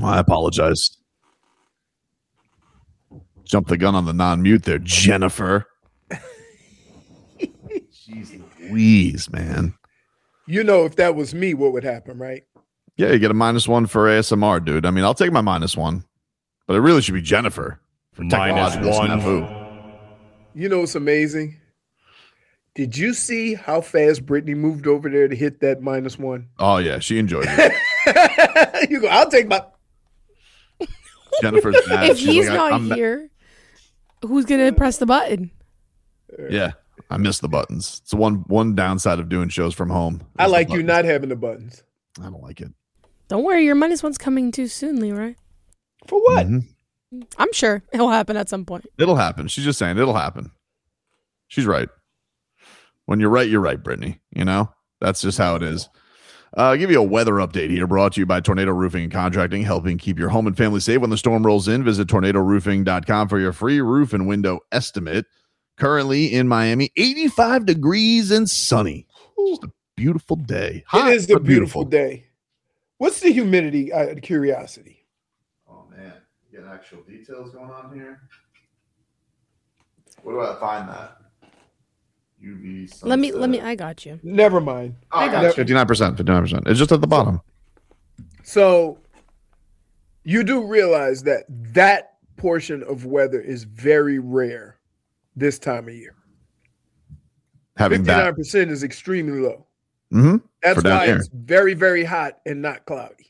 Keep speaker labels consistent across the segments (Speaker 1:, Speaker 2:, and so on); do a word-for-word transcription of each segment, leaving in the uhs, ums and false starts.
Speaker 1: I apologize. Jump the gun on the non-mute there, Jennifer. Jeez Louise, man.
Speaker 2: You know, if that was me, what would happen, right?
Speaker 1: Yeah, you get a minus one for A S M R, dude. I mean, I'll take my minus one, but it really should be Jennifer for
Speaker 3: minus one.
Speaker 1: Snafu.
Speaker 2: You know what's amazing? Did you see how fast Brittany moved over there to hit that minus one?
Speaker 1: Oh yeah, she enjoyed it.
Speaker 2: You go, I'll take my.
Speaker 1: Jennifer's mad.
Speaker 4: If
Speaker 1: She's
Speaker 4: he's
Speaker 1: like,
Speaker 4: not
Speaker 1: I'm
Speaker 4: here, who's gonna press the button?
Speaker 1: Yeah, I miss the buttons. It's the one one downside of doing shows from home.
Speaker 2: I like you not having the buttons.
Speaker 1: I don't like it.
Speaker 4: Don't worry, your minus one's coming too soon, Leroy.
Speaker 2: For what?
Speaker 1: Mm-hmm.
Speaker 4: I'm sure it'll happen at some point.
Speaker 1: It'll happen. She's just saying it'll happen. She's right. When you're right, you're right, Brittany. You know, that's just how it is. Uh, I'll give you a weather update here, brought to you by Tornado Roofing and Contracting, helping keep your home and family safe when the storm rolls in. Visit tornado roofing dot com for your free roof and window estimate. Currently in Miami, eighty-five degrees and sunny. Just a beautiful day. Hot,
Speaker 2: it is a
Speaker 1: but
Speaker 2: beautiful day. What's the humidity? Out of curiosity.
Speaker 1: Oh man, you got actual details going on here. Where do I find that? U V. Sunset.
Speaker 4: Let me, let me. I got you.
Speaker 2: Never mind.
Speaker 1: Oh, I got fifty-nine percent. fifty-nine percent. It's just at the bottom.
Speaker 2: So you do realize that that portion of weather is very rare this time of year.
Speaker 1: Having that
Speaker 2: fifty-nine percent is extremely low.
Speaker 1: Mm-hmm.
Speaker 2: That's why it's very, very hot and not cloudy.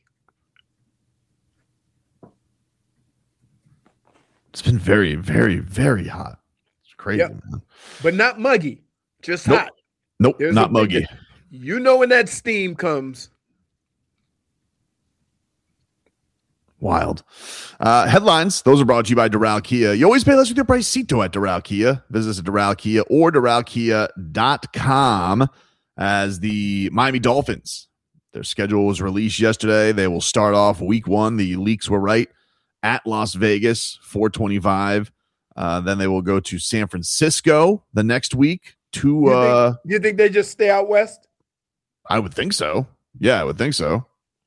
Speaker 1: It's been very, very, very hot. It's crazy,
Speaker 2: Yep.
Speaker 1: man.
Speaker 2: But not muggy, just
Speaker 1: Nope.
Speaker 2: hot.
Speaker 1: Nope,
Speaker 2: There's
Speaker 1: not
Speaker 2: a big
Speaker 1: muggy.
Speaker 2: difference. You know when that steam comes.
Speaker 1: Wild. Uh, headlines. Those are brought to you by Doral Kia. You always pay less with your price Cito at Doral Kia. Visit us at Doral Kia or Doral Kia dot com as the Miami Dolphins. Their schedule was released yesterday. They will start off week one. The leaks were right at Las Vegas, four twenty-five. Uh, then they will go to San Francisco the next week. To
Speaker 2: You think,
Speaker 1: uh,
Speaker 2: you think they just stay out west?
Speaker 1: I would think so. Yeah, I would think so.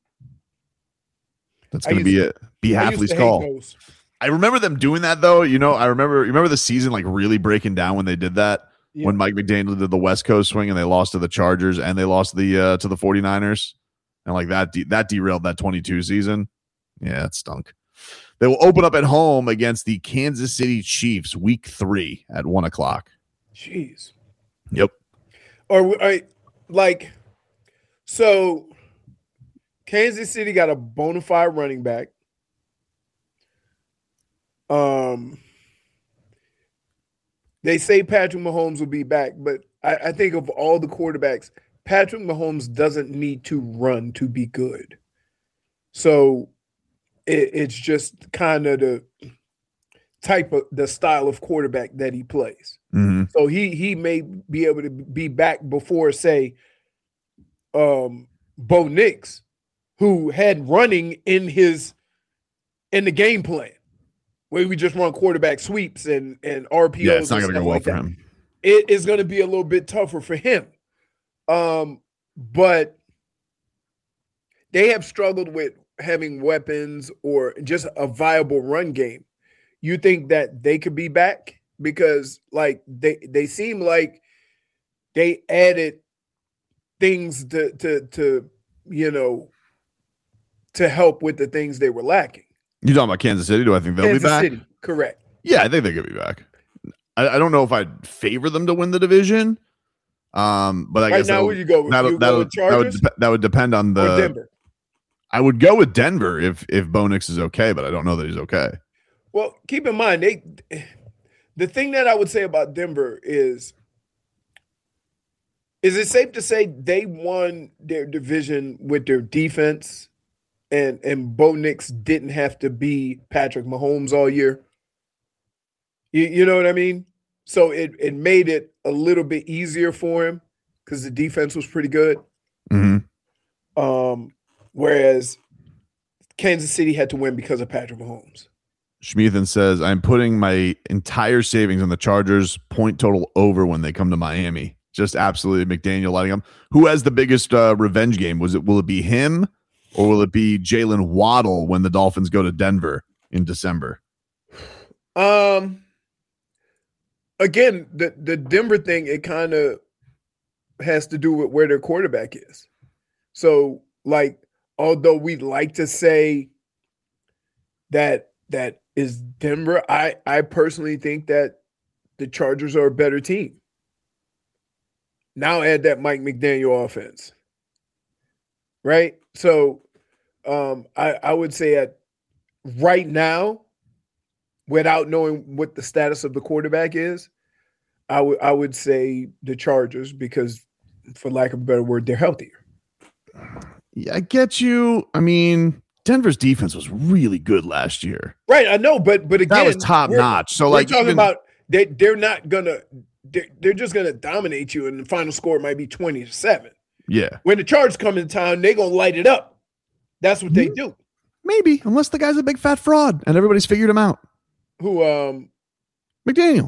Speaker 1: That's
Speaker 2: I
Speaker 1: going to be
Speaker 2: used-
Speaker 1: it. Be
Speaker 2: I used
Speaker 1: Halfley's
Speaker 2: to hate
Speaker 1: call.
Speaker 2: those.
Speaker 1: I remember them doing that though. You know, I remember you remember the season like really breaking down when they did that.
Speaker 2: Yeah.
Speaker 1: When Mike McDaniel did the West Coast swing and they lost to the Chargers and they lost the uh, to the 49ers. And like that de- that derailed that twenty-two season. Yeah, it stunk. They will open up at home against the Kansas City Chiefs week three at one o'clock.
Speaker 2: Jeez.
Speaker 1: Yep.
Speaker 2: Or, or like, so Kansas City got a bona fide running back. Um, they say Patrick Mahomes will be back, but I, I think of all the quarterbacks, Patrick Mahomes doesn't need to run to be good. So it, it's just kind of the type of the style of quarterback that he plays.
Speaker 1: Mm-hmm.
Speaker 2: So he he may be able to be back before, say, um, Bo Nix, who had running in his in the game plan, where we just run quarterback sweeps and and R P Os.
Speaker 1: Yeah, it's not
Speaker 2: and
Speaker 1: going to
Speaker 2: stuff
Speaker 1: go well
Speaker 2: like
Speaker 1: for
Speaker 2: that.
Speaker 1: him.
Speaker 2: It is going to be a little bit tougher for him. Um, but they have struggled with having weapons or just a viable run game. You think that they could be back? Because like they they seem like they added things to to to you know to help with the things they were lacking.
Speaker 1: You talking about Kansas City? Do I think they'll
Speaker 2: Kansas
Speaker 1: be back?
Speaker 2: City, correct.
Speaker 1: Yeah, I think they could be back. I, I don't know if I'd favor them to win the division. Um, but I
Speaker 2: Right
Speaker 1: guess
Speaker 2: now,
Speaker 1: that'll-
Speaker 2: where you go?
Speaker 1: that'll-
Speaker 2: You
Speaker 1: that'll-
Speaker 2: go with
Speaker 1: that would
Speaker 2: Chargers
Speaker 1: dep- that would depend on
Speaker 2: or
Speaker 1: the
Speaker 2: Denver?
Speaker 1: I would go with Denver if if Bo Nix is okay, but I don't know that he's okay.
Speaker 2: Well, keep in mind, they the thing that I would say about Denver is is it safe to say they won their division with their defense and and Bo Nix didn't have to be Patrick Mahomes all year? You, you know what I mean? So it it made it a little bit easier for him because the defense was pretty good.
Speaker 1: Mm-hmm.
Speaker 2: Um, whereas Kansas City had to win because of Patrick Mahomes.
Speaker 1: Schmeathan says, I'm putting my entire savings on the Chargers point total over when they come to Miami. Just absolutely McDaniel lighting them. Who has the biggest uh, revenge game? Was it? Will it be him or will it be Jalen Waddle when the Dolphins go to Denver in December?
Speaker 2: Um, again, the the Denver thing, it kind of has to do with where their quarterback is. So, like, although we'd like to say that that is Denver, I I personally think that the Chargers are a better team. Now add that Mike McDaniel offense, right? So, um, I I would say at right now, without knowing what the status of the quarterback is, I would I would say the Chargers because, for lack of a better word, they're healthier.
Speaker 1: Yeah, I get you. I mean, Denver's defense was really good last year.
Speaker 2: Right, I know, but but again,
Speaker 1: that was top notch. So,
Speaker 2: we're
Speaker 1: like,
Speaker 2: talking
Speaker 1: even,
Speaker 2: about they they're not gonna they're, they're just gonna dominate you, and the final score might be twenty to seven.
Speaker 1: Yeah,
Speaker 2: when the Chargers come in town, they're gonna light it up. That's what they do.
Speaker 1: Maybe, unless the guy's a big fat fraud and everybody's figured him out.
Speaker 2: Who, um,
Speaker 1: McDaniel.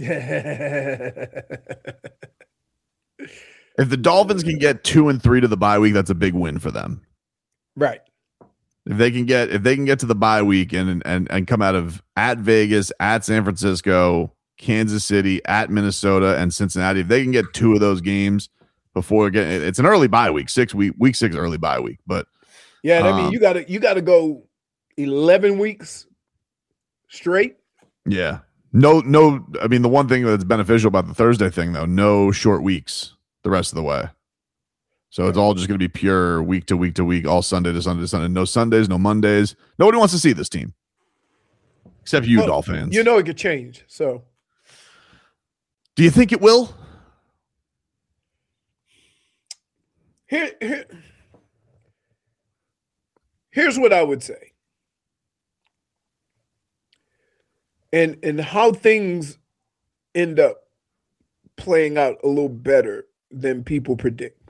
Speaker 1: If the Dolphins can get two and three to the bye week, that's a big win for them.
Speaker 2: Right.
Speaker 1: If they can get if they can get to the bye week and and and come out of at Vegas, at San Francisco, Kansas City, at Minnesota, and Cincinnati, if they can get two of those games before getting, it's an early bye week, six week week six early bye week, but
Speaker 2: yeah, I
Speaker 1: um,
Speaker 2: mean you gotta you gotta go eleven weeks straight.
Speaker 1: Yeah. No, no. I mean, the one thing that's beneficial about the Thursday thing, though, no short weeks the rest of the way. So it's all just going to be pure week to week to week, all Sunday to Sunday to Sunday. No Sundays, no Mondays. Nobody wants to see this team except you,
Speaker 2: well,
Speaker 1: Dolphins fans.
Speaker 2: You know it could change. So,
Speaker 1: do you think it will?
Speaker 2: Here, here, here's what I would say. And and how things end up playing out a little better than people predict.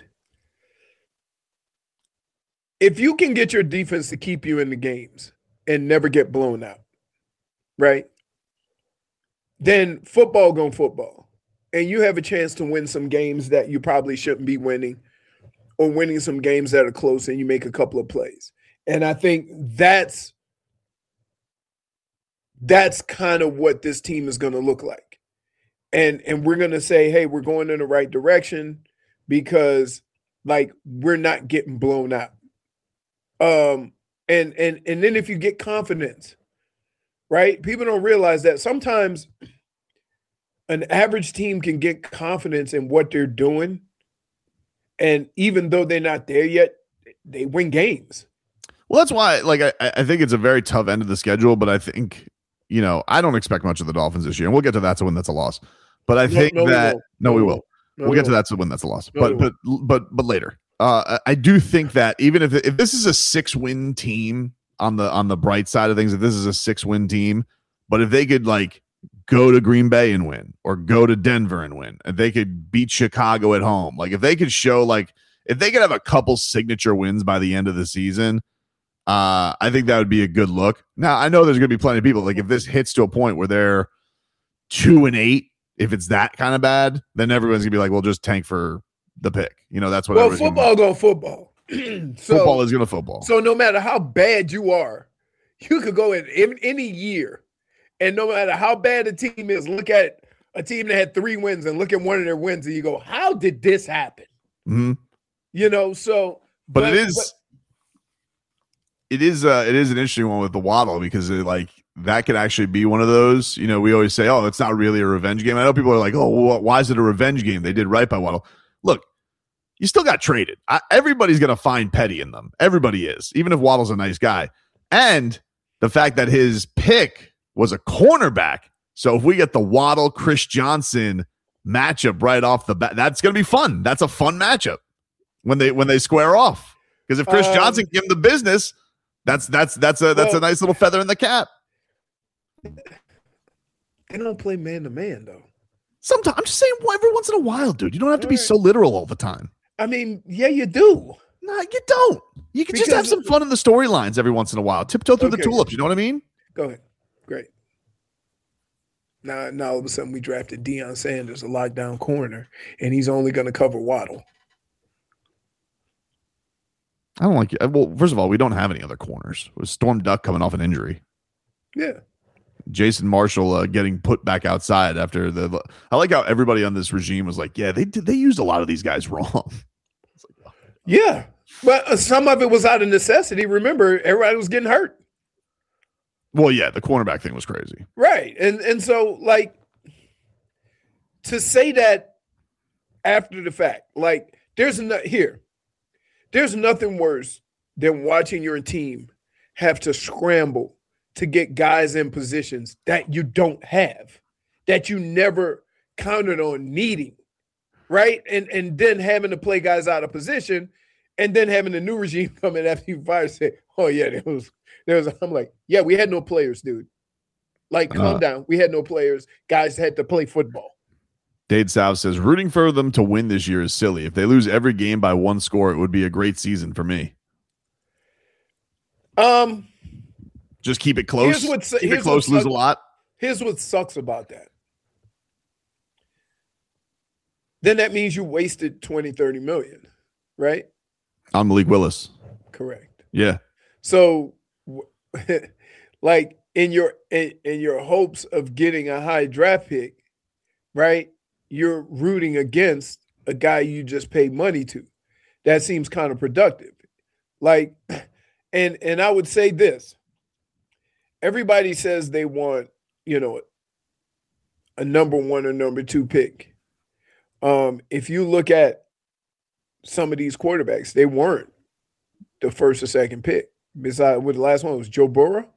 Speaker 2: If you can get your defense to keep you in the games and never get blown out, right? Then football going football. And you have a chance to win some games that you probably shouldn't be winning, or winning some games that are close and you make a couple of plays. And I think that's That's kind of what this team is going to look like. And and we're going to say, hey, we're going in the right direction because, like, we're not getting blown out. Um, and and and then if you get confidence, right? People don't realize that sometimes an average team can get confidence in what they're doing. And even though they're not there yet, they win games.
Speaker 1: Well, that's why, like, I, I think it's a very tough end of the schedule, but I think, you know, I don't expect much of the Dolphins this year, and we'll get to that's a win, that's a loss. But I
Speaker 2: No,
Speaker 1: think
Speaker 2: no, we
Speaker 1: that
Speaker 2: won't.
Speaker 1: no,
Speaker 2: No,
Speaker 1: we
Speaker 2: we
Speaker 1: will.
Speaker 2: won't. No,
Speaker 1: we'll
Speaker 2: we
Speaker 1: get to
Speaker 2: won't.
Speaker 1: that's a win, that's a loss.
Speaker 2: No,
Speaker 1: but
Speaker 2: we
Speaker 1: but but but later. Uh, I do think that even if if this is a six win team on the on the bright side of things, if this is a six win team, but if they could like go to Green Bay and win, or go to Denver and win, and they could beat Chicago at home, like if they could show like if they could have a couple signature wins by the end of the season. Uh, I think that would be a good look. Now, I know there's going to be plenty of people. Like, if this hits to a point where they're two and eight, if it's that kind of bad, then everyone's going to be like, well, just tank for the pick. You know, that's what
Speaker 2: Well, football go football. so,
Speaker 1: football is going to football.
Speaker 2: So no matter how bad you are, you could go in, in any year, and no matter how bad the team is, look at a team that had three wins and look at one of their wins, and you go, how did this happen?
Speaker 1: Mm-hmm.
Speaker 2: You know, so.
Speaker 1: But,
Speaker 2: but
Speaker 1: it is.
Speaker 2: But,
Speaker 1: It is uh it is an interesting one with the Waddle because it, like that could actually be one of those, you know, we always say, oh, it's not really a revenge game. I know people are like, oh, well, why is it a revenge game? They did right by Waddle. Look, you still got traded. I, everybody's going to find petty in them. Everybody is, even if Waddle's a nice guy. And the fact that his pick was a cornerback. So if we get the Waddle, Chris Johnson matchup right off the bat, that's going to be fun. That's a fun matchup when they when they square off. Because if Chris um, Johnson can give him the business, That's that's that's a that's well, a nice little feather in the cap.
Speaker 2: They don't play man to man though.
Speaker 1: Sometimes I'm just saying, well, every once in a while, dude. You don't have to all be right. so literal all the time.
Speaker 2: I mean, yeah, you do.
Speaker 1: No, nah, you don't. You can because just have some fun in the storylines every once in a while. Tiptoe through okay. the tulips. You know what I mean?
Speaker 2: Go ahead. Great. Now, now all of a sudden we drafted Deion Sanders, a lockdown corner, and he's only going to cover Waddle.
Speaker 1: I don't like it. Well, first of all, we don't have any other corners. It was Storm Duck coming off an injury.
Speaker 2: Yeah.
Speaker 1: Jason Marshall uh, getting put back outside after the. I like how everybody on this regime was like, yeah, they did. They used a lot of these guys wrong.
Speaker 2: Yeah. But uh, some of it was out of necessity. Remember, everybody was getting hurt.
Speaker 1: Well, yeah, the cornerback thing was crazy.
Speaker 2: Right. And and so, like, to say that after the fact, like, there's no, here, there's nothing worse than watching your team have to scramble to get guys in positions that you don't have, that you never counted on needing, right? And and then having to play guys out of position, and then having the new regime come in after you fire say, oh, yeah, there was, there was, I'm like, yeah, we had no players, dude. Like, calm uh, down. We had no players. Guys had to play football.
Speaker 1: Dade South says, rooting for them to win this year is silly. If they lose every game by one score, it would be a great season for me.
Speaker 2: Um,
Speaker 1: Just keep it close. Here's what's, keep here's it close, lose sucks, a lot.
Speaker 2: Here's what sucks about that. Then that means you wasted twenty, thirty million, right?
Speaker 1: On Malik Willis.
Speaker 2: Correct.
Speaker 1: Yeah.
Speaker 2: So, like, in your in, in your hopes of getting a high draft pick, right, you're rooting against a guy you just paid money to. That seems counterproductive. Like, and and I would say this. Everybody says they want, you know, a number one or number two pick. Um, if you look at some of these quarterbacks, they weren't the first or second pick. Besides, what the last one was, Joe Burrow.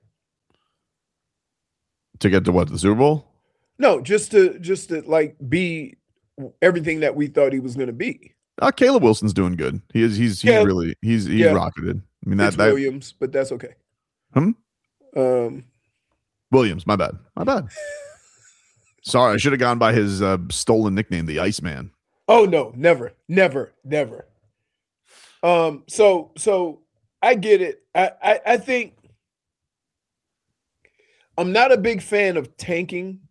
Speaker 1: To get to what, the Super Bowl?
Speaker 2: No, just to just to like be everything that we thought he was going to be.
Speaker 1: Uh, Caleb Wilson's doing good. He is. He's. He's yeah. really. He's. He's yeah. rocketed. I mean that.
Speaker 2: It's
Speaker 1: that
Speaker 2: Williams, but that's okay.
Speaker 1: Hmm.
Speaker 2: Um.
Speaker 1: Williams. My bad. My bad. Sorry, I should have gone by his uh, stolen nickname, the Iceman.
Speaker 2: Oh no, never, never, never. Um. So so I get it. I I, I think I'm not a big fan of tanking,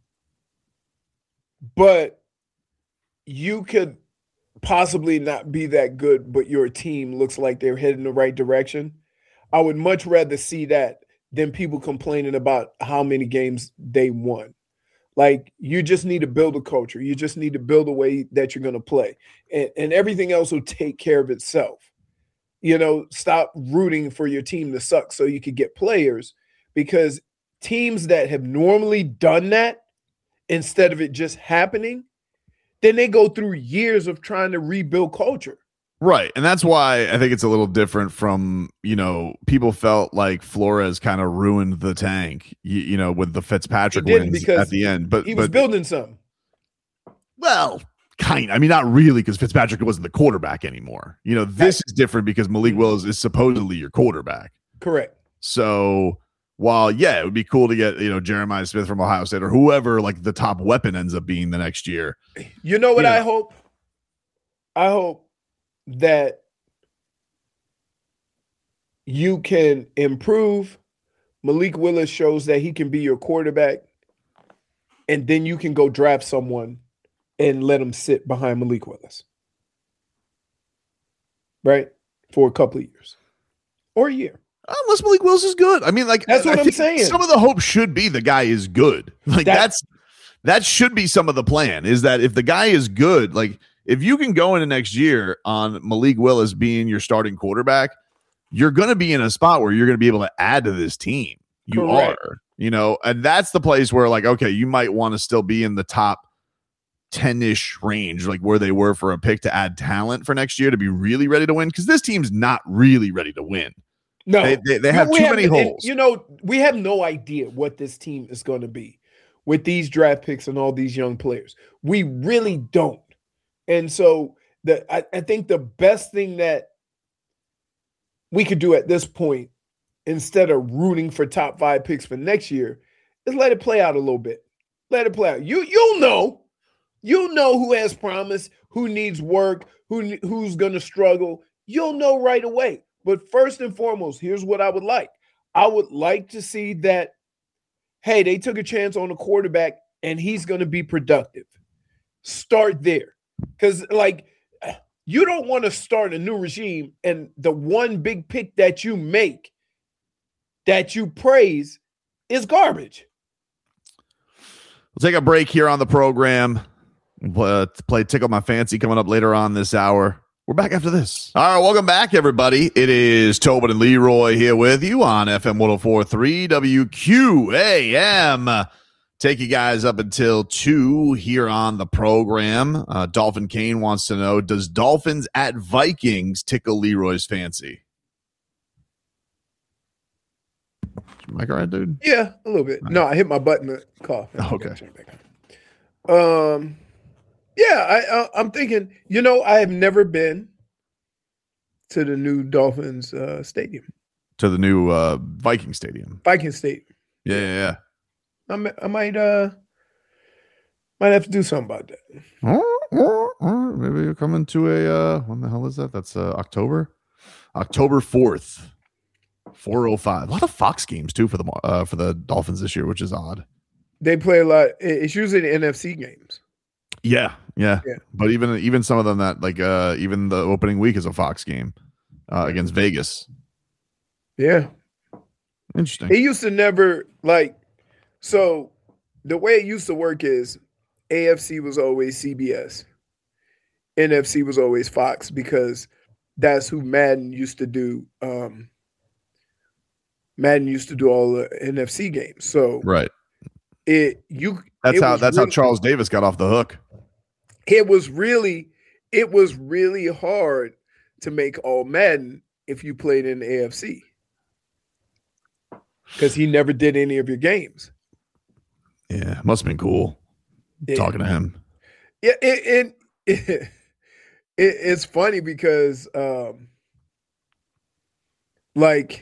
Speaker 2: but you could possibly not be that good, but your team looks like they're heading in the right direction. I would much rather see that than people complaining about how many games they won. Like, you just need to build a culture. You just need to build a way that you're going to play. And, and everything else will take care of itself. You know, stop rooting for your team to suck so you could get players, because teams that have normally done that, instead of it just happening, then they go through years of trying to rebuild culture.
Speaker 1: Right. And that's why I think it's a little different from, you know, people felt like Flores kind of ruined the tank, you, you know, with the Fitzpatrick wins at the end. But
Speaker 2: he was
Speaker 1: but,
Speaker 2: building something.
Speaker 1: Well, kind of. I mean, not really, because Fitzpatrick wasn't the quarterback anymore. You know, this is different because Malik Willis is supposedly your quarterback.
Speaker 2: Correct.
Speaker 1: So while, yeah, it would be cool to get, you know, Jeremiah Smith from Ohio State or whoever, like, the top weapon ends up being the next year.
Speaker 2: You know what
Speaker 1: you know.
Speaker 2: I hope? I hope that you can improve. Malik Willis shows that he can be your quarterback, and then you can go draft someone and let him sit behind Malik Willis, right, for a couple of years or a year.
Speaker 1: Unless Malik Willis is good. I mean, like,
Speaker 2: that's what
Speaker 1: I
Speaker 2: I'm saying.
Speaker 1: Some of the hope should be the guy is good. Like, that's, that's that should be some of the plan, is that if the guy is good, like, if you can go into next year on Malik Willis being your starting quarterback, you're going to be in a spot where you're going to be able to add to this team. You Correct. are, you know, and that's the place where, like, okay, you might want to still be in the top ten-ish range, like where they were for a pick to add talent for next year to be really ready to win, because this team's not really ready to win.
Speaker 2: No,
Speaker 1: they, they, they have too have, many holes.
Speaker 2: You know, we have no idea what this team is going to be with these draft picks and all these young players. We really don't. And so the I, I think the best thing that we could do at this point, instead of rooting for top five picks for next year, is let it play out a little bit. Let it play out. You you'll know, you'll know who has promise, who needs work, who who's going to struggle. You'll know right away. But first and foremost, here's what I would like. I would like to see that, hey, they took a chance on a quarterback and he's going to be productive. Start there. Because, like, you don't want to start a new regime and the one big pick that you make that you praise is garbage.
Speaker 1: We'll take a break here on the program. We'll play Tickle My Fancy coming up later on this hour. We're back after this. All right, welcome back, everybody. It is Tobin and Leroy here with you on F M one oh four point three W Q A M. Take you guys up until two here on the program. Uh, Dolphin Kane wants to know, does Dolphins at Vikings tickle Leroy's fancy? Mike, all right, dude?
Speaker 2: Yeah, a little bit. No, I hit my button to cough.
Speaker 1: Okay.
Speaker 2: Um, yeah, I, I, I'm thinking, you know, I have never been to the new Dolphins uh, stadium.
Speaker 1: To the new uh, Viking stadium.
Speaker 2: Viking stadium.
Speaker 1: Yeah, yeah, yeah.
Speaker 2: I, I might uh might have to do something about that.
Speaker 1: Or, or, or maybe you're coming to a uh when the hell is that? That's uh October. October fourth. four oh five. A lot of Fox games too for the uh for the Dolphins this year, which is odd.
Speaker 2: They play a lot. It's usually the N F C games.
Speaker 1: Yeah, yeah.
Speaker 2: Yeah.
Speaker 1: But even even some of them that like uh even the opening week is a Fox game uh against Vegas.
Speaker 2: Yeah.
Speaker 1: Interesting.
Speaker 2: It used to never like so the way it used to work is A F C was always C B S. N F C was always Fox because that's who Madden used to do. Um, Madden used to do all the N F C games. So
Speaker 1: right.
Speaker 2: It you
Speaker 1: that's
Speaker 2: it
Speaker 1: how that's
Speaker 2: really,
Speaker 1: how Charles Davis got off the hook.
Speaker 2: It was really it was really hard to make all Madden if you played in the A F C. Because he never did any of your games.
Speaker 1: Yeah, must have been cool
Speaker 2: yeah.
Speaker 1: talking to him.
Speaker 2: Yeah, it, it, it, it it's funny because, um, like,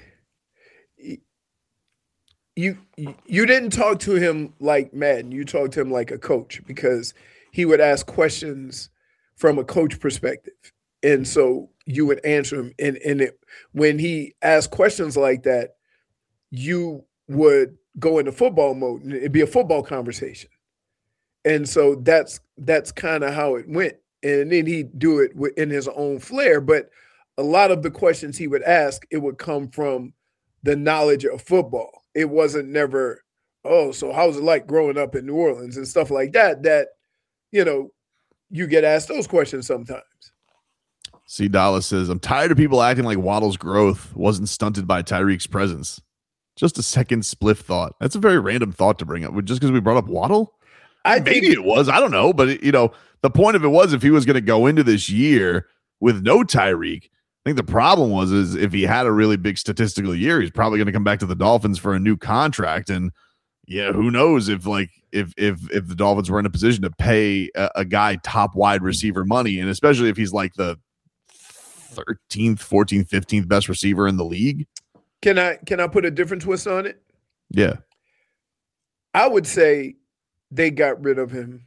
Speaker 2: you you didn't talk to him like Madden. You talked to him like a coach because he would ask questions from a coach perspective, and so you would answer him. And and it, when he asked questions like that, you would go into football mode and it'd be a football conversation. And so that's that's kind of how it went. And then he'd do it in his own flair. But a lot of the questions he would ask, it would come from the knowledge of football. It wasn't never, oh, so how's it like growing up in New Orleans and stuff like that, that, you know, you get asked those questions sometimes.
Speaker 1: C. Dallas says, I'm tired of people acting like Waddle's growth wasn't stunted by Tyreek's presence. Just a second spliff thought. That's a very random thought to bring up. Just because we brought up Waddle?
Speaker 2: I
Speaker 1: Maybe
Speaker 2: think,
Speaker 1: it was. I don't know. But, it, you know, the point of it was if he was going to go into this year with no Tyreek, I think the problem was is if he had a really big statistical year, he's probably going to come back to the Dolphins for a new contract. And, yeah, who knows if, like, if if if the Dolphins were in a position to pay a, a guy top wide receiver money, and especially if he's like the thirteenth, fourteenth, fifteenth best receiver in the league.
Speaker 2: Can I can I put a different twist on it?
Speaker 1: Yeah.
Speaker 2: I would say they got rid of him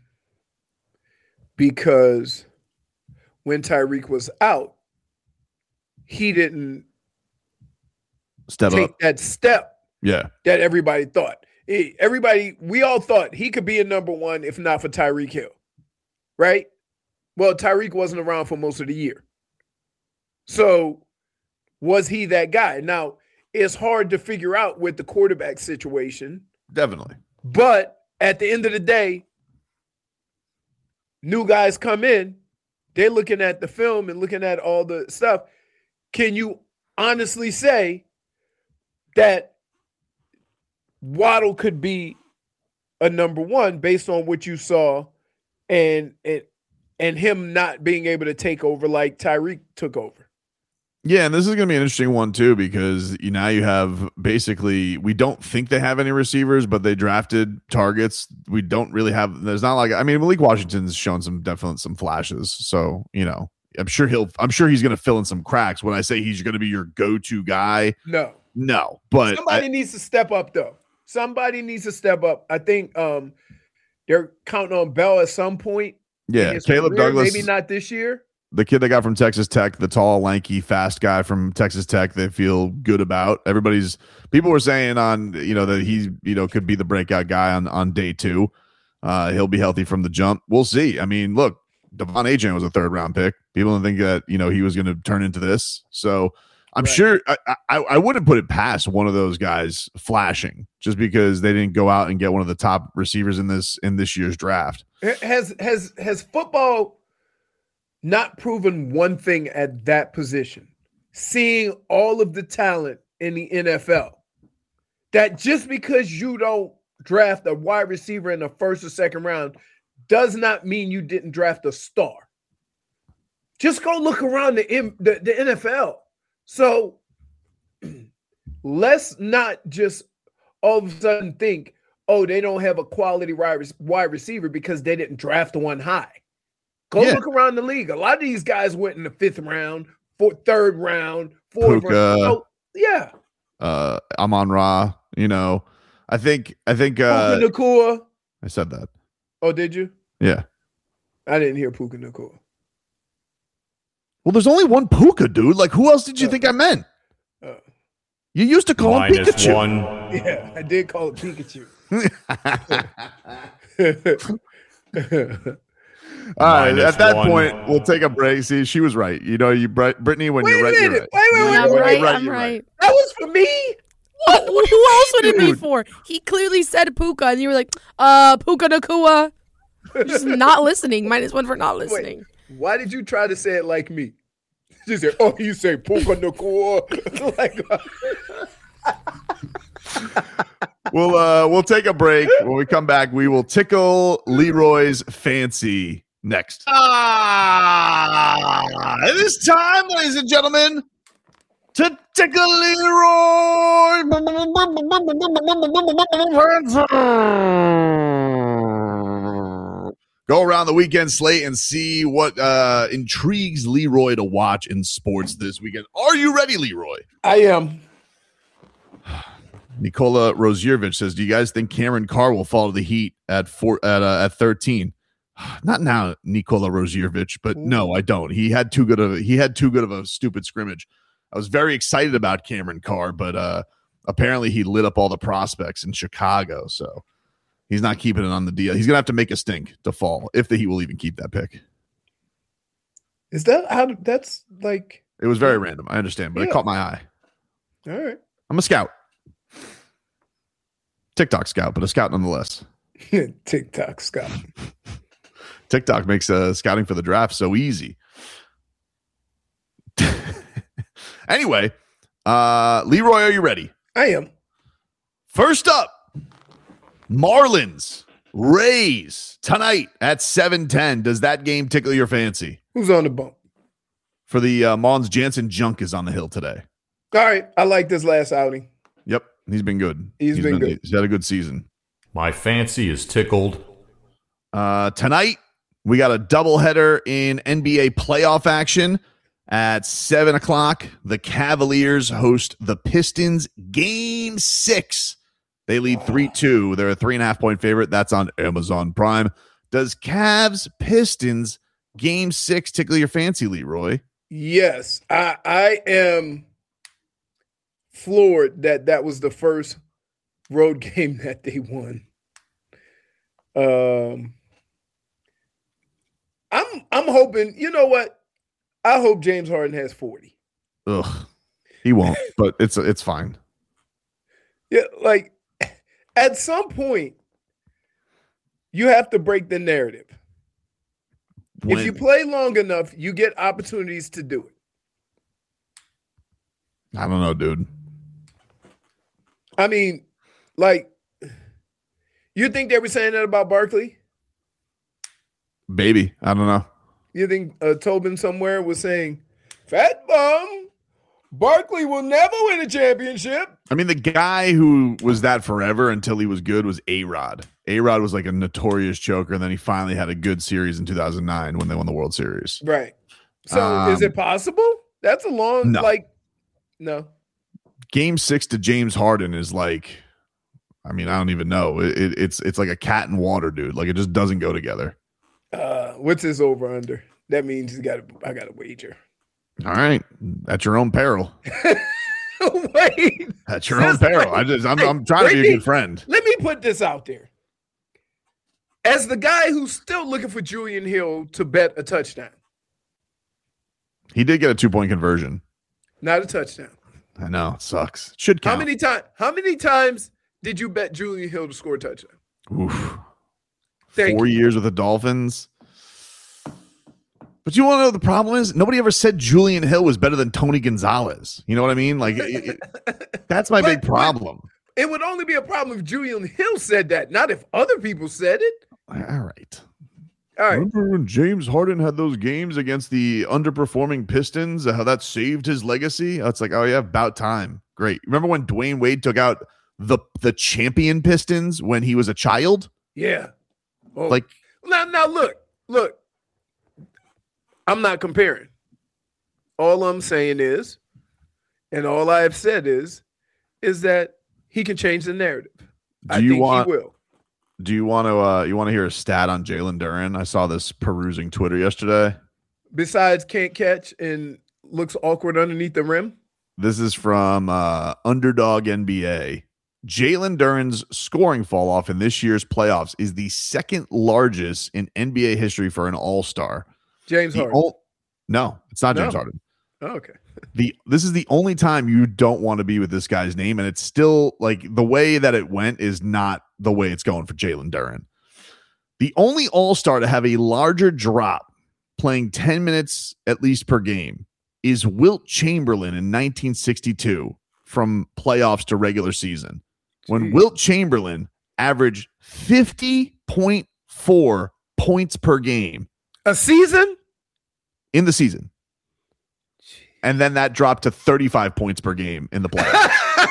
Speaker 2: because when Tyreek was out, he didn't
Speaker 1: step
Speaker 2: take
Speaker 1: up
Speaker 2: that step
Speaker 1: yeah.
Speaker 2: that everybody thought. He, everybody, we all thought he could be a number one if not for Tyreek Hill, right? Well, Tyreek wasn't around for most of the year. So was he that guy? Now, it's hard to figure out with the quarterback situation.
Speaker 1: Definitely.
Speaker 2: But at the end of the day, new guys come in, they're looking at the film and looking at all the stuff. Can you honestly say that Waddle could be a number one based on what you saw and and, and him not being able to take over like Tyreek took over?
Speaker 1: Yeah, and this is going to be an interesting one, too, because you now you have basically, we don't think they have any receivers, but they drafted targets. We don't really have, there's not like, I mean, Malik Washington's shown some definite some flashes. So, you know, I'm sure he'll, I'm sure he's going to fill in some cracks. When I say he's going to be your go-to guy,
Speaker 2: no,
Speaker 1: no, but
Speaker 2: somebody
Speaker 1: I,
Speaker 2: needs to step up, though. Somebody needs to step up. I think um, they're counting on Bell at some point.
Speaker 1: Yeah, Caleb
Speaker 2: career,
Speaker 1: Douglas.
Speaker 2: Maybe not this year.
Speaker 1: The kid they got from Texas Tech, the tall, lanky, fast guy from Texas Tech, they feel good about. Everybody's people were saying on, you know, that he, you know, could be the breakout guy on, on day two. Uh, he'll be healthy from the jump. We'll see. I mean, look, Devon Achane was a third round pick. People didn't think that, you know, he was going to turn into this. So I'm
Speaker 2: Right.
Speaker 1: sure I, I, I wouldn't put it past one of those guys flashing just because they didn't go out and get one of the top receivers in this in this year's draft.
Speaker 2: Has has has football not proven one thing at that position? Seeing all of the talent in the N F L, that just because you don't draft a wide receiver in the first or second round does not mean you didn't draft a star. Just go look around the M- the, the N F L. So let's not just all of a sudden think, oh, they don't have a quality wide wide receiver because they didn't draft one high. Go
Speaker 1: Yeah.
Speaker 2: look around the league. A lot of these guys went in the fifth round, fourth, third round, fourth
Speaker 1: Puka.
Speaker 2: round. So, yeah.
Speaker 1: Uh, Amon Ra, you know, I think I think uh,
Speaker 2: Puka Nacua.
Speaker 1: I said that.
Speaker 2: Oh, did you?
Speaker 1: Yeah.
Speaker 2: I didn't hear Puka Nacua.
Speaker 1: Well, there's only one Puka, dude. Like, who else did you
Speaker 2: Uh,
Speaker 1: think I meant?
Speaker 2: uh.
Speaker 1: You used to call him
Speaker 3: Minus
Speaker 1: Pikachu.
Speaker 3: one.
Speaker 2: Yeah, I did call it Pikachu.
Speaker 1: All right.
Speaker 3: Minus
Speaker 1: At that
Speaker 3: one.
Speaker 1: point, we'll take a break. See, she was right. You know, you Brit- Brittany, when
Speaker 2: Wait
Speaker 1: you're
Speaker 2: a
Speaker 1: right, you're
Speaker 2: minute.
Speaker 1: right.
Speaker 2: Wait, wait,
Speaker 4: Yeah, I'm
Speaker 2: wait,
Speaker 4: right.
Speaker 1: right,
Speaker 4: I'm
Speaker 1: you're
Speaker 4: right.
Speaker 1: right.
Speaker 2: That was for me.
Speaker 4: What? Who else would it be
Speaker 1: Dude.
Speaker 4: for? He clearly said Puka, and you were like, uh, Puka Nacua. You're just not listening. Minus one for not listening.
Speaker 2: Why did you try to say it like me? She said, "Oh, you say Puka Nacua." Like,
Speaker 1: We'll uh we'll take a break. When we come back, we will tickle Leroy's fancy next. Ah, it is time, ladies and gentlemen, to tickle Leroy. Go around the weekend slate and see what uh, intrigues Leroy to watch in sports this weekend. Are you ready, Leroy?
Speaker 2: I am.
Speaker 1: Nikola Rosiervich says, "Do you guys think Cameron Carr will fall to the Heat at four at uh, at thirteen?" Not now, Nikola Rosiervich, but no, I don't. He had too good of a, he had too good of a stupid scrimmage. I was very excited about Cameron Carr, but uh, apparently he lit up all the prospects in Chicago, so he's not keeping it on the deal. He's gonna have to make a stink to fall if the Heat will even keep that pick.
Speaker 2: Is that how? That's like.
Speaker 1: It was very random. I understand, but it
Speaker 2: Yeah.
Speaker 1: caught my eye.
Speaker 2: All right.
Speaker 1: I'm a scout, TikTok scout, but a scout nonetheless.
Speaker 2: TikTok Scott.
Speaker 1: TikTok makes uh, scouting for the draft so easy. Anyway, uh, Leroy, are you ready?
Speaker 2: I am.
Speaker 1: First up, Marlins, Rays, tonight at seven ten. Does that game tickle your fancy?
Speaker 2: Who's on the bump?
Speaker 1: For the uh, Marlins, Jansen Junk is on the hill today.
Speaker 2: All right. I like this last outing.
Speaker 1: Yep, he's been good.
Speaker 2: He's been good.
Speaker 1: He's had a good season.
Speaker 3: My fancy is tickled.
Speaker 1: Uh, tonight, we got a doubleheader in N B A playoff action at seven o'clock. The Cavaliers host the Pistons. Game six. They lead three two. They're a three and a half point favorite. That's on Amazon Prime. Does Cavs Pistons game six tickle your fancy, Leroy?
Speaker 2: Yes. I I am floored that that was the first road game that they won. Um, I'm I'm hoping. You know what? I hope James Harden has forty.
Speaker 1: Ugh, he won't, but it's it's fine.
Speaker 2: Yeah, like at some point, you have to break the narrative.
Speaker 1: When-
Speaker 2: If you play long enough, you get opportunities to do it.
Speaker 1: I don't know, dude.
Speaker 2: I mean, like, you think they were saying that about Barkley?
Speaker 1: Baby, I don't know.
Speaker 2: You think uh, Tobin somewhere was saying, "Fat bum, Barkley will never win a championship"?
Speaker 1: I mean, the guy who was that forever until he was good was A-Rod. A-Rod was like a notorious choker, and then he finally had a good series in two thousand nine when they won the World Series.
Speaker 2: Right. So,
Speaker 1: Um,
Speaker 2: is it possible? That's a long,
Speaker 1: no.
Speaker 2: like, no.
Speaker 1: Game six to James Harden is like, I mean, I don't even know. It, it, it's it's like a cat and water, dude. Like it just doesn't go together.
Speaker 2: Uh, what's his over under? That means you got. I got a wager.
Speaker 1: All right, at your own peril.
Speaker 2: Wait.
Speaker 1: At your own
Speaker 2: Just
Speaker 1: peril.
Speaker 2: wait.
Speaker 1: I just, I'm,
Speaker 2: Wait,
Speaker 1: I'm trying to be a
Speaker 2: Brittany,
Speaker 1: good friend.
Speaker 2: Let me put this out there. as the guy who's still looking for Julian Hill to bet a touchdown.
Speaker 1: He did get a two-point conversion.
Speaker 2: Not a touchdown.
Speaker 1: I know. It sucks. It should count.
Speaker 2: How many times? How many times did you bet Julian Hill to score a touchdown?
Speaker 1: Oof.
Speaker 2: Thank
Speaker 1: Four
Speaker 2: you.
Speaker 1: years with the Dolphins. But you want to know the problem is? Nobody ever said Julian Hill was better than Tony Gonzalez. You know what I mean? Like, it, it, that's my
Speaker 2: But-
Speaker 1: big problem.
Speaker 2: It would only be a problem if Julian Hill said that, not if other people said it.
Speaker 1: All right.
Speaker 2: All right.
Speaker 1: Remember when James Harden had those games against the underperforming Pistons? How that saved his legacy? It's like, oh yeah, about time. Great. Remember when Dwayne Wade took out the the champion Pistons when he was a child?
Speaker 2: Yeah. Oh.
Speaker 1: Like,
Speaker 2: Now, now look, look. I'm not comparing. All I'm saying is, and all I have said is, is that he can change the narrative.
Speaker 1: do
Speaker 2: I
Speaker 1: you
Speaker 2: think
Speaker 1: want?
Speaker 2: he will.
Speaker 1: Do you want to? Uh, you want to hear a stat on Jalen Duren? I saw this perusing Twitter yesterday.
Speaker 2: Besides, can't catch and looks awkward underneath the rim.
Speaker 1: This is from uh, Underdog N B A. Jalen Duren's scoring fall off in this year's playoffs is the second largest in N B A history for an All Star.
Speaker 2: James
Speaker 1: The
Speaker 2: Harden.
Speaker 1: ol- no, it's not James
Speaker 2: No.
Speaker 1: Harden.
Speaker 2: Oh, okay.
Speaker 1: The this is the only time you don't want to be with this guy's name, and it's still like the way that it went is not the way it's going for Jalen Duren. The only All-Star to have a larger drop playing ten minutes at least per game is Wilt Chamberlain in nineteen sixty-two from playoffs to regular season, when
Speaker 2: Jeez.
Speaker 1: Wilt Chamberlain averaged fifty point four points per game
Speaker 2: A season?
Speaker 1: in the season. And then that dropped to thirty-five points per game in the playoffs.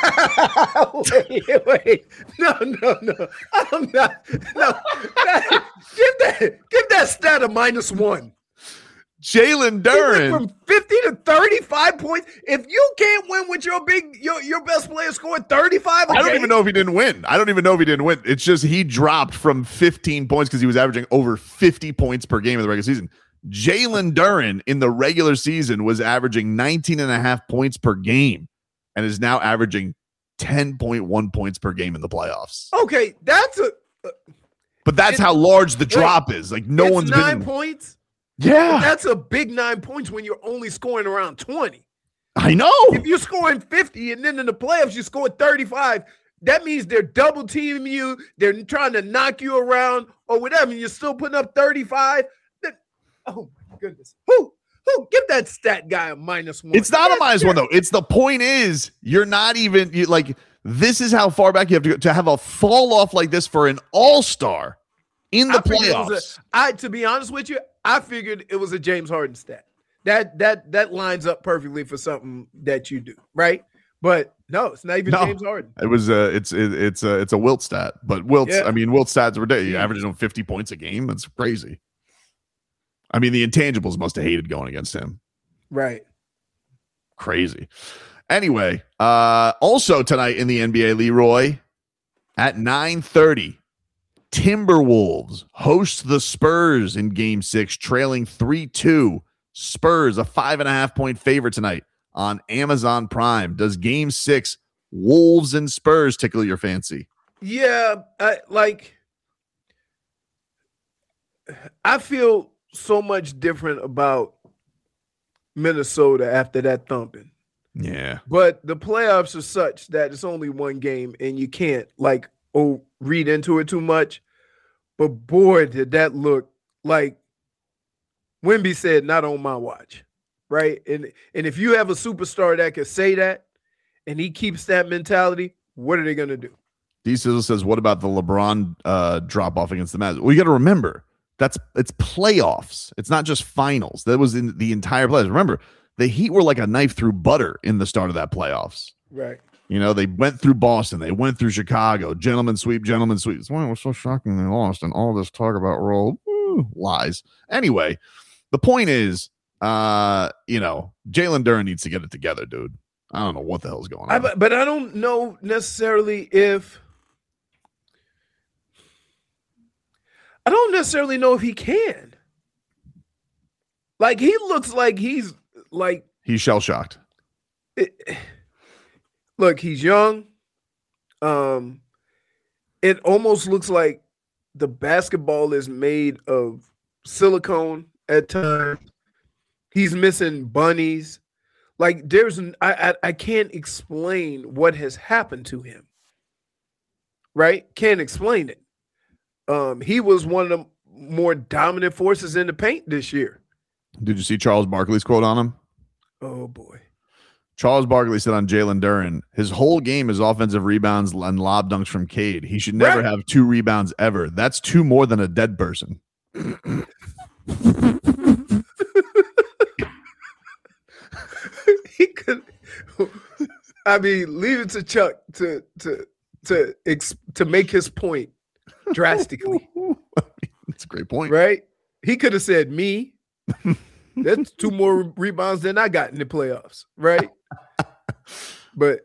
Speaker 2: wait, wait. No, no, no. I'm not. No. That- give that give that stat a minus one.
Speaker 1: Jalen
Speaker 2: He went
Speaker 1: Duren.
Speaker 2: from fifty to thirty-five points. If you can't win with your big your, your best player scoring thirty-five,
Speaker 1: I don't even know if he didn't win. I don't even know if he didn't win. It's just he dropped from fifteen points because he was averaging over fifty points per game in the regular season. Jalen Duren in the regular season was averaging nineteen and a half points per game and is now averaging ten point one points per game in the playoffs.
Speaker 2: Okay, that's a
Speaker 1: But that's
Speaker 2: It-
Speaker 1: how large the drop is. Like no
Speaker 2: it's
Speaker 1: one's
Speaker 2: nine
Speaker 1: been.
Speaker 2: points.
Speaker 1: Yeah,
Speaker 2: That's a big nine points when you're only scoring around twenty.
Speaker 1: I know.
Speaker 2: If you're scoring fifty and then in the playoffs you score thirty-five, that means they're double teaming you. They're trying to knock you around or whatever. And you're still putting up thirty-five. That, oh my goodness. Who? Who? Give that stat guy a minus one.
Speaker 1: It's not a
Speaker 2: That's
Speaker 1: minus
Speaker 2: fair.
Speaker 1: one though. It's the point is you're not even you, like this is how far back you have to go to have a fall off like this for an all-star in the
Speaker 2: I figured it was
Speaker 1: playoffs.
Speaker 2: a- I, to be honest with you, I figured it was a James Harden stat. That that that lines up perfectly for something that you do, right? But no, it's not even
Speaker 1: No.
Speaker 2: James Harden.
Speaker 1: It was uh it's it, it's a it's a Wilt stat, but Wilt's
Speaker 2: Yeah.
Speaker 1: I mean Wilt stats were day
Speaker 2: Yeah.
Speaker 1: averaging on fifty points a game. That's crazy. I mean the intangibles must have hated going against him.
Speaker 2: Right.
Speaker 1: Crazy. Anyway, uh also tonight in the N B A, Leroy at nine thirty. Timberwolves host the Spurs in game six, trailing three two. Spurs, a five and a half point favorite tonight on Amazon Prime. Does game six, Wolves and Spurs, tickle your fancy?
Speaker 2: Yeah, I, like I feel so much different about Minnesota after that thumping.
Speaker 1: Yeah.
Speaker 2: But the playoffs are such that it's only one game and you can't like oh read into it too much. But boy, did that look like Wemby said, not on my watch. Right. And and if you have a superstar that can say that and he keeps that mentality, what are they gonna do?
Speaker 1: D Sizzle says, what about the LeBron uh, drop off against the Mavs? Well, you got to remember that's it's playoffs. It's not just finals. That was in the entire playoffs. Remember, the Heat were like a knife through butter in the start of that playoffs.
Speaker 2: Right.
Speaker 1: You know, they went through Boston, they went through Chicago, gentlemen sweep, gentlemen sweep. It's why it was so shocking they lost, and all this talk about roll woo, lies. Anyway, the point is, uh, you know, Jalen Duren needs to get it together, dude. I don't know what the hell's going on.
Speaker 2: I, but but I don't know necessarily if I don't necessarily know if he can. Like he looks like he's like
Speaker 1: He's shell shocked.
Speaker 2: it, look, he's young. Um, it almost looks like the basketball is made of silicone at times. He's missing bunnies. Like there's, I, I, I can't explain what has happened to him. Right? Can't explain it. Um, he was one of the more dominant forces in the paint this year.
Speaker 1: Did you see Charles Barkley's quote on him?
Speaker 2: Oh boy.
Speaker 1: Charles Barkley said on Jalen Duren, his whole game is offensive rebounds and lob dunks from Cade. He should never
Speaker 2: Right.
Speaker 1: have two rebounds ever. That's two more than a dead person.
Speaker 2: He could. I mean, leave it to Chuck to to to ex, to make his point drastically.
Speaker 1: That's a great point.
Speaker 2: Right? He could have said me. That's two more rebounds than I got in the playoffs. Right? But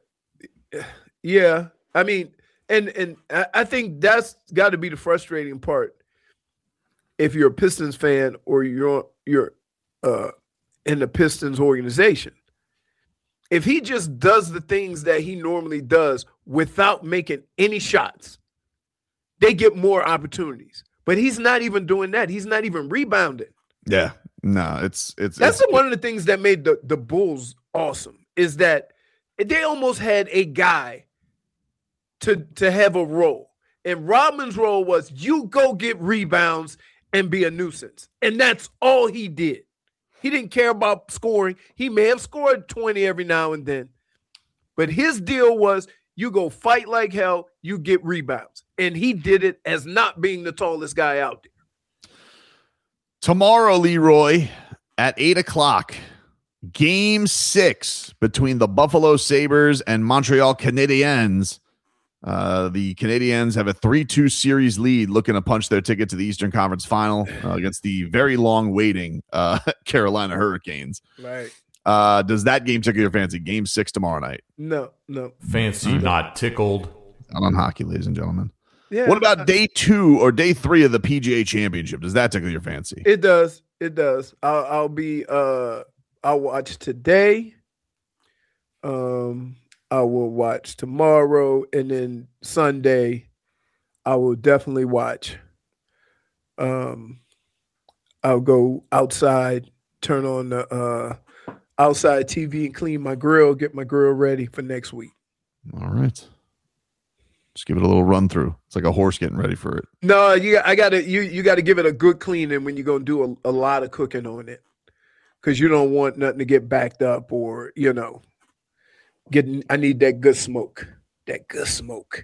Speaker 2: yeah, I mean, and and I I think that's got to be the frustrating part. If you're a Pistons fan or you're you're uh, in the Pistons organization, if he just does the things that he normally does without making any shots, they get more opportunities. But he's not even doing that. He's not even rebounding.
Speaker 1: Yeah. No, it's it's
Speaker 2: That's
Speaker 1: it's,
Speaker 2: one of the things that made the, the Bulls awesome is that they almost had a guy to, to have a role. And Rodman's role was you go get rebounds and be a nuisance. And that's all he did. He didn't care about scoring. He may have scored twenty every now and then. But his deal was you go fight like hell, you get rebounds. And he did it as not being the tallest guy out there.
Speaker 1: tomorrow, Leroy, at eight o'clock. Game six between the Buffalo Sabres and Montreal Canadiens. Uh, the Canadiens have a three two series lead, looking to punch their ticket to the Eastern Conference Final uh, against the very long waiting uh, Carolina Hurricanes.
Speaker 2: Right.
Speaker 1: Uh, does that game tickle your fancy? Game six tomorrow night.
Speaker 2: No, no.
Speaker 3: Fancy, not tickled.
Speaker 1: Not on hockey, ladies and gentlemen.
Speaker 2: Yeah.
Speaker 1: What about day two or day three of the P G A Championship? Does that tickle your fancy?
Speaker 2: It does. It does. I'll, I'll be. Uh, I'll watch today. Um, I will watch tomorrow, and then Sunday, I will definitely watch. Um, I'll go outside, turn on the uh, outside T V, and clean my grill. Get my grill ready for next week.
Speaker 1: All right. Just give it a little run through. It's like a horse getting ready for it.
Speaker 2: No, you. I gotta. You. You got to give it a good cleaning when you're gonna do a, a lot of cooking on it, because you don't want nothing to get backed up or you know, getting. I need that good smoke. That good smoke.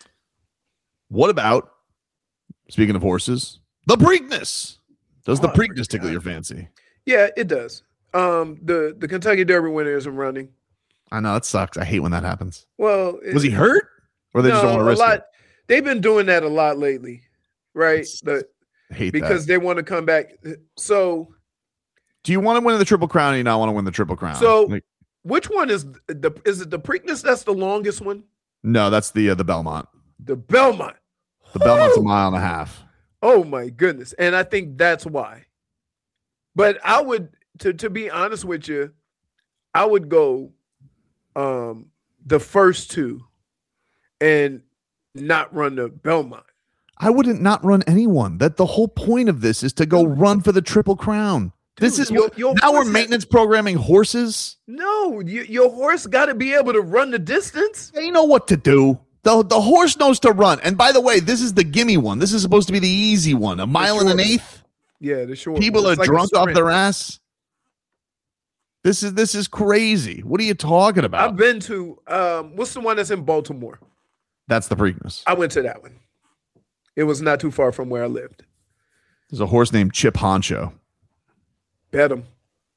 Speaker 1: What about, speaking of horses, the Preakness? Does the
Speaker 2: Oh, I
Speaker 1: Preakness tickle
Speaker 2: forgot.
Speaker 1: your fancy?
Speaker 2: Yeah, it does. Um, the the Kentucky Derby winner isn't running.
Speaker 1: I know that sucks. I hate when that happens.
Speaker 2: Well,
Speaker 1: Was he hurt, or they just don't
Speaker 2: no,
Speaker 1: want to
Speaker 2: a
Speaker 1: risk
Speaker 2: lot.
Speaker 1: it?
Speaker 2: They've been doing that a lot lately, right? The,
Speaker 1: I hate
Speaker 2: because
Speaker 1: that.
Speaker 2: they want to come back. So,
Speaker 1: Do you want to win the Triple Crown, or you not want to win the Triple Crown?
Speaker 2: so
Speaker 1: Like,
Speaker 2: which one is the? Is it the Preakness? That's the longest one.
Speaker 1: no, that's the uh, the Belmont.
Speaker 2: The Belmont.
Speaker 1: The Belmont's a
Speaker 2: Woo!
Speaker 1: mile and a half.
Speaker 2: Oh my goodness. And I think that's why. But I would to to be honest with you, I would go um the first two and not run the Belmont.
Speaker 1: I wouldn't not run anyone. That the whole point of this is to go run for the Triple Crown. This
Speaker 2: Dude,
Speaker 1: is
Speaker 2: your-
Speaker 1: what,
Speaker 2: your
Speaker 1: now we're
Speaker 2: horse has-
Speaker 1: maintenance programming horses.
Speaker 2: No, you, your horse got to be able to run the distance.
Speaker 1: They know what to do. The, the horse knows to run. And by the way, this is the gimme one. This is supposed to be the easy one. A mile and an
Speaker 2: short one.
Speaker 1: eighth.
Speaker 2: Yeah, the short.
Speaker 1: People
Speaker 2: one.
Speaker 1: are
Speaker 2: It's like a
Speaker 1: drunk off
Speaker 2: sprint.
Speaker 1: their ass. This is this is crazy. What are you talking about?
Speaker 2: I've been to um what's the one that's in Baltimore?
Speaker 1: That's the Preakness.
Speaker 2: I went to that one. It was not too far from where I lived.
Speaker 1: There's a horse named Chip Honcho.
Speaker 2: Bet him.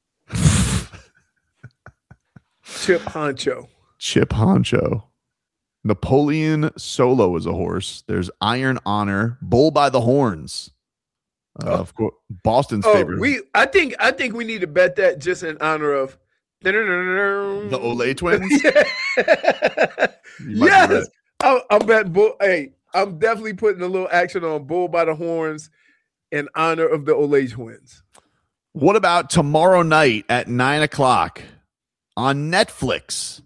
Speaker 2: Chip Honcho.
Speaker 1: Chip Honcho. Napoleon Solo is a horse. There's Iron Honor, Bull by the Horns. Uh,
Speaker 2: Oh.
Speaker 1: Of course, Boston's
Speaker 2: Oh,
Speaker 1: favorite.
Speaker 2: we. I think. I think we need to bet that just in honor of
Speaker 1: the
Speaker 2: the
Speaker 1: Olay twins. You might be
Speaker 2: yes,
Speaker 1: right.
Speaker 2: I'm, I'm betting bull. Hey, I'm definitely putting a little action on Bull by the Horns in honor of the Olay twins.
Speaker 1: What about tomorrow night at nine o'clock on Netflix?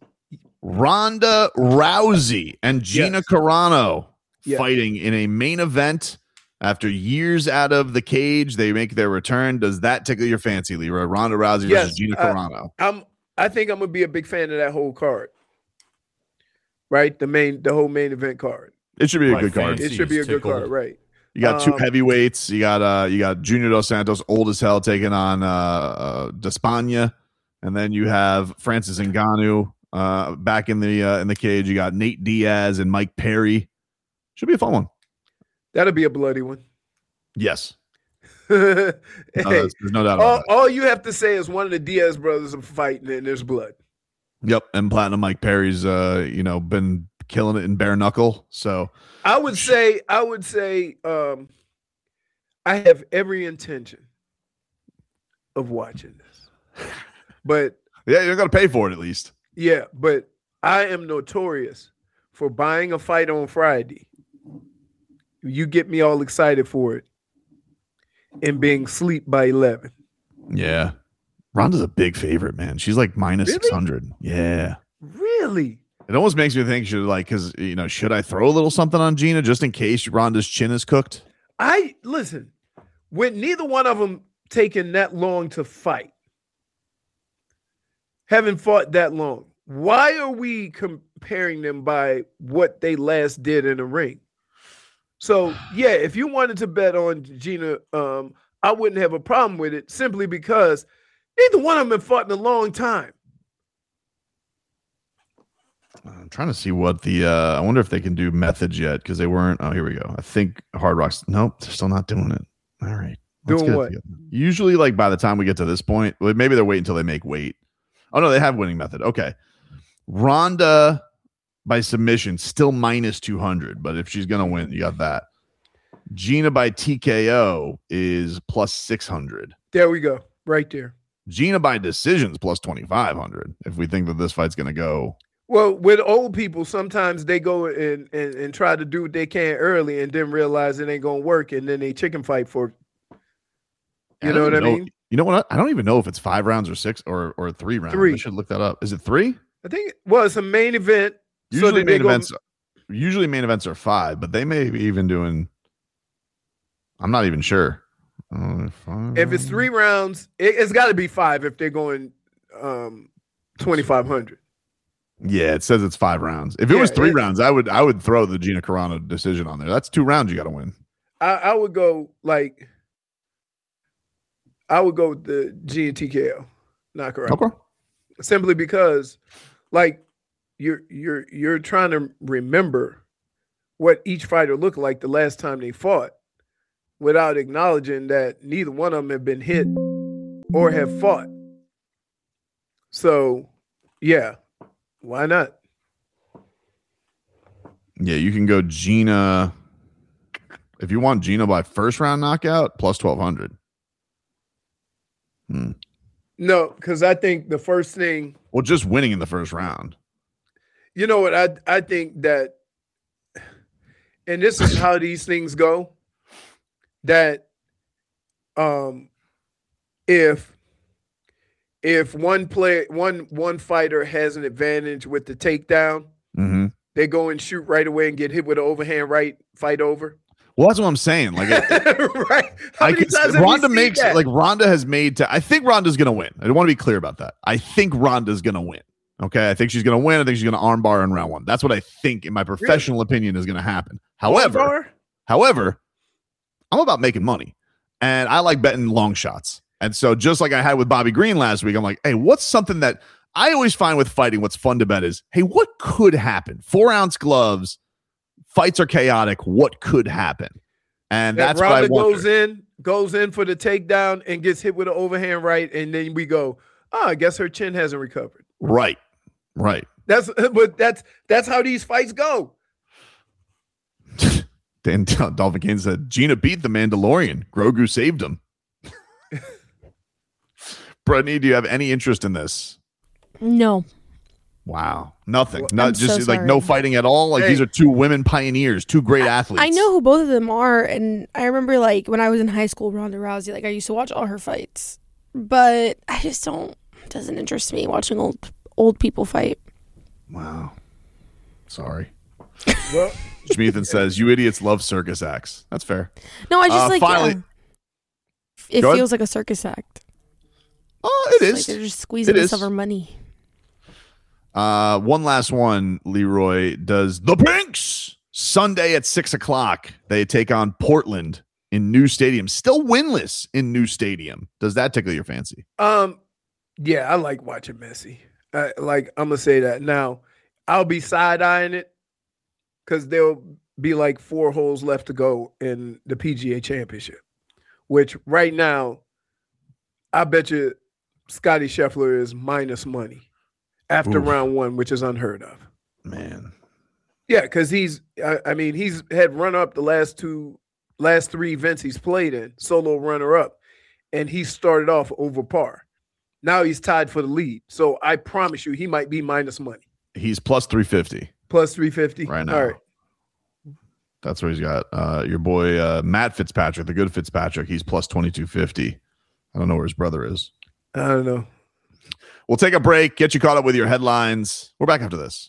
Speaker 1: Ronda Rousey and Gina
Speaker 2: Yes.
Speaker 1: Carano
Speaker 2: Yes.
Speaker 1: fighting in a main event After years out of the cage, they make their return. Does that tickle your fancy, Leroy? Ronda Rousey
Speaker 2: Yes,
Speaker 1: versus Gina
Speaker 2: uh,
Speaker 1: Carano.
Speaker 2: I'm. I think I'm gonna be a big fan of that whole card. Right, the main, the whole main event card.
Speaker 1: It should be a
Speaker 3: My
Speaker 1: good card.
Speaker 3: fancy
Speaker 2: It should be a
Speaker 3: is
Speaker 2: good
Speaker 3: tickled.
Speaker 2: card, right?
Speaker 1: You got two
Speaker 2: Um,
Speaker 1: heavyweights. You got uh, you got Junior Dos Santos, old as hell, taking on uh, uh Despania, and then you have Francis Ngannou uh back in the uh, in the cage. You got Nate Diaz and Mike Perry. Should be a fun one.
Speaker 2: That'll be a bloody one.
Speaker 1: Yes,
Speaker 2: Hey,
Speaker 1: no, there's, there's no doubt
Speaker 2: all,
Speaker 1: about that.
Speaker 2: all you have to say is one of the Diaz brothers are fighting and there's blood.
Speaker 1: Yep, and Platinum Mike Perry's uh you know been killing it in bare knuckle. So
Speaker 2: I would say, I would say, um, I have every intention of watching this, but
Speaker 1: yeah, you're gonna pay for it at least.
Speaker 2: yeah, but I am notorious for buying a fight on Friday. You get me all excited for it and being sleep by eleven.
Speaker 1: Yeah, Ronda's a big favorite, man. She's like minus
Speaker 2: Really?
Speaker 1: six hundred. Yeah.
Speaker 2: Really?
Speaker 1: It almost makes me think, should like, because you know, should I throw a little something on Gina just in case Ronda's chin is cooked?
Speaker 2: I listen, with neither one of them taking that long to fight, haven't fought that long, why are we comparing them by what they last did in the ring? So, yeah, if you wanted to bet on Gina, um, I wouldn't have a problem with it simply because neither one of them have fought in a long time.
Speaker 1: I'm trying to see what the. Uh, I wonder if they can do methods yet because they weren't. Oh, here we go. I think Hard Rock's. Nope, they're still not doing it. All right. let's
Speaker 2: Doing
Speaker 1: get it
Speaker 2: what?
Speaker 1: together. Usually, like by the time we get to this point, well, maybe they're waiting until they make weight. Oh no, they have winning method. Okay, Ronda by submission still minus two hundred, but if she's gonna win, you got that. Gina by T K O is plus six hundred.
Speaker 2: There we go, right there.
Speaker 1: Gina by decisions plus twenty-five hundred. If we think that this fight's gonna go.
Speaker 2: Well, with old people, sometimes they go and, and, and try to do what they can early and then realize it ain't going to work. And then they chicken fight for, you
Speaker 1: I
Speaker 2: know
Speaker 1: don't
Speaker 2: what I
Speaker 1: even
Speaker 2: mean?
Speaker 1: You know what? I don't even know if it's five rounds or six or or three rounds.
Speaker 2: Three.
Speaker 1: I should look that up. Is it three?
Speaker 2: I think, well, it's a main event.
Speaker 1: Usually
Speaker 2: that they
Speaker 1: main
Speaker 2: go-
Speaker 1: events. Usually main events are five, but they may be even doing. I'm not even sure. Uh, five
Speaker 2: If it's
Speaker 1: rounds?
Speaker 2: three rounds, it, it's got to be five if they're going um, twenty-five hundred.
Speaker 1: Yeah, it says it's five rounds. If it
Speaker 2: Yeah,
Speaker 1: was three
Speaker 2: it-
Speaker 1: rounds, I would I would throw the Gina Carano decision on there. That's two rounds you got to win.
Speaker 2: I, I would go like, I would go with the G and T K O, not correct.
Speaker 1: Okay.
Speaker 2: Simply because, like, you're you're you're trying to remember what each fighter looked like the last time they fought, without acknowledging that neither one of them have been hit or have fought. So, yeah, why not?
Speaker 1: Yeah, you can go Gina. If you want Gina by first round knockout, plus twelve hundred. Hmm.
Speaker 2: No, because I think the first thing,
Speaker 1: Well, just winning in the first round.
Speaker 2: you know what, I I think that, and this is how these things go, that um if if one play one one fighter has an advantage with the takedown,
Speaker 1: Mm-hmm.
Speaker 2: they go and shoot right away and get hit with an overhand right, fight over.
Speaker 1: Well, that's what I'm saying. Like, it,
Speaker 2: right? How
Speaker 1: I
Speaker 2: many
Speaker 1: could,
Speaker 2: times have we
Speaker 1: Ronda
Speaker 2: seen
Speaker 1: makes
Speaker 2: that?
Speaker 1: like Ronda has made to. I think Ronda's gonna win. I want to be clear about that. I think Ronda's gonna win. Okay, I think she's gonna win. I think she's gonna armbar in round one. That's what I think, in my professional opinion, is gonna happen. However,
Speaker 2: Bar?
Speaker 1: however, I'm about making money, and I like betting long shots. And so, just like I had with Bobby Green last week, I'm like, hey, what's something that I always find with fighting? What's fun to bet is, hey, what could happen? Four ounce gloves, fights are chaotic. What could happen? And
Speaker 2: That
Speaker 1: that's what I
Speaker 2: Ronda
Speaker 1: wonder.
Speaker 2: goes in, goes in for the takedown and gets hit with an overhand right, and then we go, oh, I guess her chin hasn't recovered.
Speaker 1: Right, right.
Speaker 2: That's but that's that's how these fights go.
Speaker 1: Dan Dolphin Kane said, Gina beat the Mandalorian. Grogu saved him. Brittany, do you have any interest in this?
Speaker 4: No.
Speaker 1: Wow. Nothing.
Speaker 2: Well,
Speaker 1: Not
Speaker 4: I'm
Speaker 1: just
Speaker 4: so
Speaker 1: like no
Speaker 4: sorry.
Speaker 1: fighting at all. Like
Speaker 2: Hey.
Speaker 1: these are two women pioneers, two great athletes.
Speaker 4: I know who both of them are, and I remember like when I was in high school, Ronda Rousey. Like I used to watch all her fights, but I just don't. It doesn't interest me watching old old people fight.
Speaker 1: Wow. Sorry.
Speaker 2: Well,
Speaker 1: Schmeathan says, "You idiots love circus acts." That's fair.
Speaker 4: No, I just
Speaker 1: Uh,
Speaker 4: like
Speaker 1: finally-
Speaker 4: yeah. It
Speaker 1: Go ahead.
Speaker 4: feels like a circus act.
Speaker 1: Oh, it
Speaker 4: Like
Speaker 1: is.
Speaker 4: they're just squeezing
Speaker 1: It
Speaker 4: us
Speaker 1: is.
Speaker 4: of our money.
Speaker 1: Uh, one last one. Leroy does the Pinks Sunday at six o'clock. They take on Portland in new stadium, still winless in new stadium. Does that tickle your fancy?
Speaker 2: Um, yeah, I like watching Messi. I, like I'm gonna say that now. I'll be side eyeing it because there'll be like four holes left to go in the P G A Championship, which right now, I bet you Scotty Scheffler is minus money after
Speaker 1: Oof.
Speaker 2: round one, which is unheard of.
Speaker 1: Man,
Speaker 2: Yeah, because he's, I, I mean, he's had run up the last two, last three events he's played in, solo runner up, and he started off over par. Now he's tied for the lead. So I promise you, he might be minus money.
Speaker 1: he's plus three fifty
Speaker 2: Plus three fifty.
Speaker 1: right now.
Speaker 2: All right.
Speaker 1: That's what he's got. Uh, your boy uh, Matt Fitzpatrick, the good Fitzpatrick, he's plus twenty-two fifty. I don't know where his brother is.
Speaker 2: I don't know.
Speaker 1: We'll take a break, get you caught up with your headlines. We're back after this.